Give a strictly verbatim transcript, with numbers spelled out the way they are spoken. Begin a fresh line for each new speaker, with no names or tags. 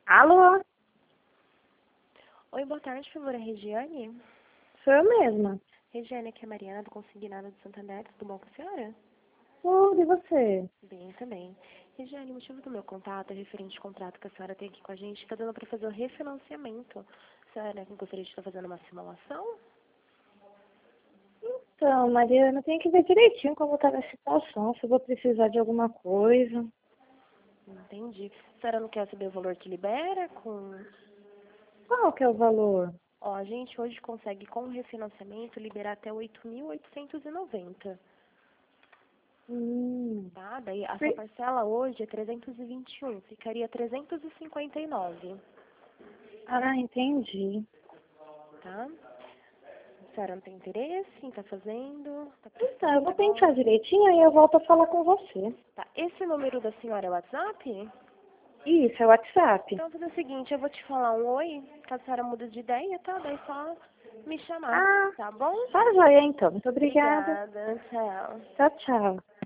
Alô?
Oi, boa tarde, por favor, é Regiane?
Sou eu mesma.
Regiane, aqui é a Mariana, do Consignado de Santander, tudo bom com a senhora?
Tudo, e você?
Bem, também. Regiane, o motivo do meu contato é referente ao contrato que a senhora tem aqui com a gente, está dando para fazer o refinanciamento. A senhora gostaria de estar fazendo uma simulação?
Então, Mariana, tem que ver direitinho como tá a situação, se eu vou precisar de alguma coisa.
Entendi. A senhora não quer saber o valor que libera com...
Qual que é o valor?
Ó, a gente hoje consegue, com o refinanciamento, liberar até oito mil oitocentos e noventa.
Hum.
Tá? Daí a sua parcela hoje é trezentos e vinte e um, ficaria trezentos e cinquenta e nove,
Ah, entendi.
tá? A senhora não tem interesse em estar fazendo? Tá
Então,
precisando
eu vou pensar
agora?
direitinho e eu volto a falar com você.
Tá. Esse número da senhora é o WhatsApp?
Isso, é o WhatsApp.
Então, vou fazer o seguinte, eu vou te falar um oi, caso a senhora mude de ideia, tá? Daí só me chamar,
Ah,
tá bom?
tá joia então. Muito obrigada.
Obrigada, tchau.
Tchau, tchau.